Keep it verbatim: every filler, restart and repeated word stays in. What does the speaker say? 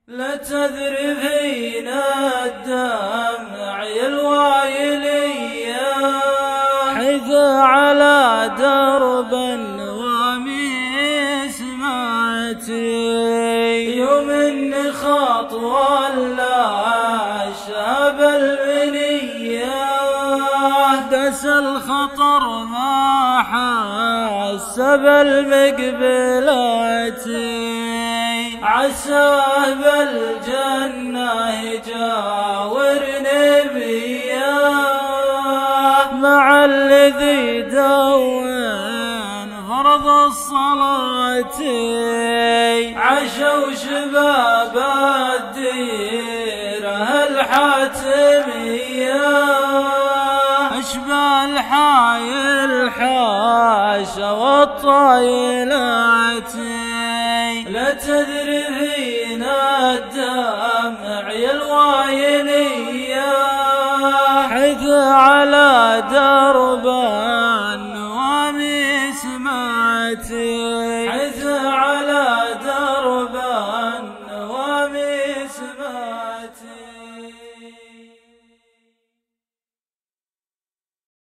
لتذرفين الدمع الوايلية حيث على درب النواميس ماتي يوم النخاط ولا شاب المنية دس الخطر ما حس بالمقبلات عساه بالجنة يجاور نبيه مع الذي دون فرض الصلاة عاشوا شباب الديرة الحاتمية أشبه الحاي الحاشا والطايلات لتذرفين الدمع الوايلية حيث على درب النواميس ماتي حيث على درب النواميس ماتي.